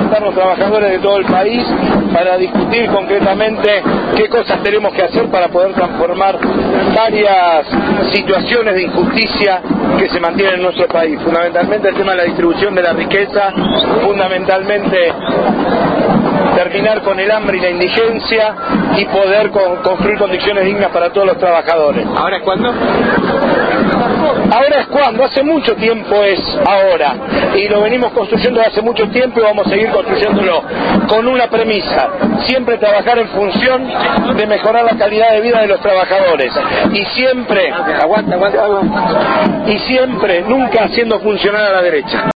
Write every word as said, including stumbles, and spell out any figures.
juntar los trabajadores de todo el país para discutir concretamente qué cosas tenemos que hacer para poder transformar varias situaciones de injusticia que se mantienen en nuestro país. Fundamentalmente el tema de la distribución de la riqueza, fundamentalmente terminar con el hambre y la indigencia y poder con, construir condiciones dignas para todos los trabajadores. ¿Ahora es cuándo? Ahora es cuando, hace mucho tiempo es ahora, y lo venimos construyendo desde hace mucho tiempo y vamos a seguir construyéndolo con una premisa: siempre trabajar en función de mejorar la calidad de vida de los trabajadores, y siempre, aguanta, aguanta, y siempre, nunca haciendo funcionar a la derecha.